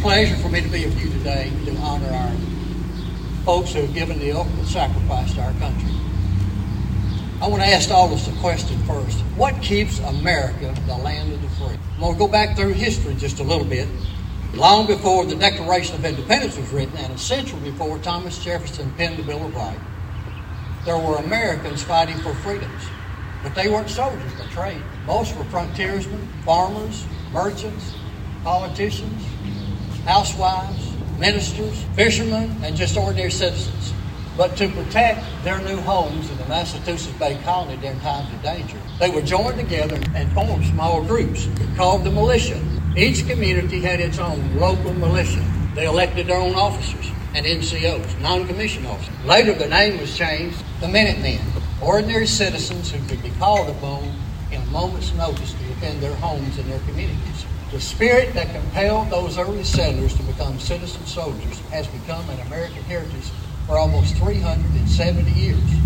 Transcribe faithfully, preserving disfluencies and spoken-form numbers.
pleasure for me to be with you today to honor our folks who have given the ultimate sacrifice to our country. I want to ask all of us a question first. What keeps America the land of the free? I'm going to go back through history just a little bit. Long before the Declaration of Independence was written, and a century before Thomas Jefferson penned the Bill of Rights, there were Americans fighting for freedoms. But they weren't soldiers by trade. Most were frontiersmen, farmers, merchants, politicians, housewives, ministers, fishermen, and just ordinary citizens. But to protect their new homes in the Massachusetts Bay Colony during times of danger, they were joined together and formed small groups called the militia. Each community had its own local militia. They elected their own officers and N C Os, non-commissioned officers. Later, the name was changed to Minutemen, ordinary citizens who could be called upon in a moment's notice to defend their homes and their communities. The spirit that compelled those early settlers to become citizen soldiers has become an American heritage for almost three hundred seventy years.